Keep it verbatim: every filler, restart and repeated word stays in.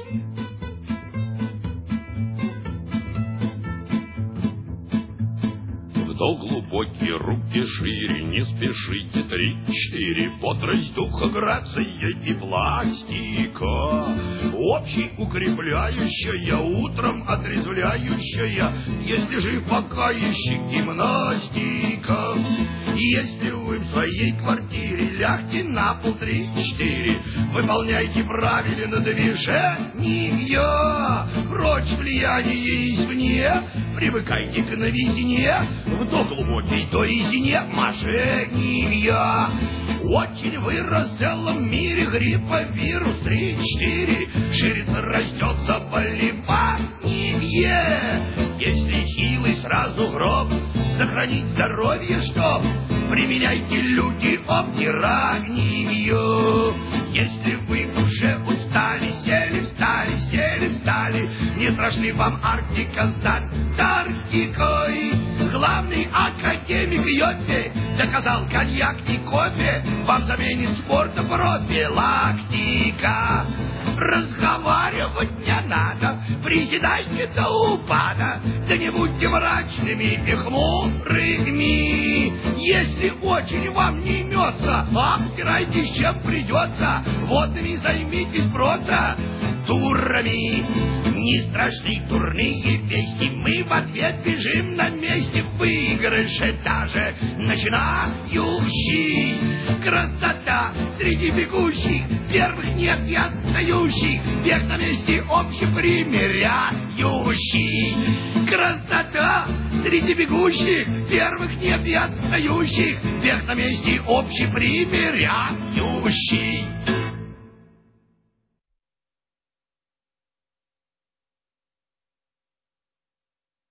Вдох глубокий, руки шире, не спешите, три-четыре, бодрость духа, грация и пластика. Общий укрепляющая, утром отрезвляющая, если же пока еще гимнастика. Если вы в своей квартире лягте на пол три-четыре, выполняйте правильно движения, прочь влияние извне, привыкайте к новизне, вдох глубокий, то резине мошенния. Очень вырос в целом мире грипповирус три-четыре, ширится, растет заболевание. Если силой сразу гроб, сохранить здоровье, чтоб применяйте, люди, обтиранию. Если вы уже устали, сели, встали, сели, встали, не страшны вам Арктика с Антарктикой. Главный академик Йоффе доказал, коньяк и кофе вам заменит спорта профилактика. Разговаривать не надо, приседайте до упада, да не будьте мрачными и хмурыми. Если очень вам не имется, обтирайтесь чем придется, водными займитесь просто турами. Не страшны турные песни, мы в ответ бежим на месте, в выигрыше даже начинающий. Красота среди бегущих, первых нет и отстающих, вверх на месте общепримиряющий. Красота среди бегущих, первых нет и отстающих, вверх на месте общепримиряющий.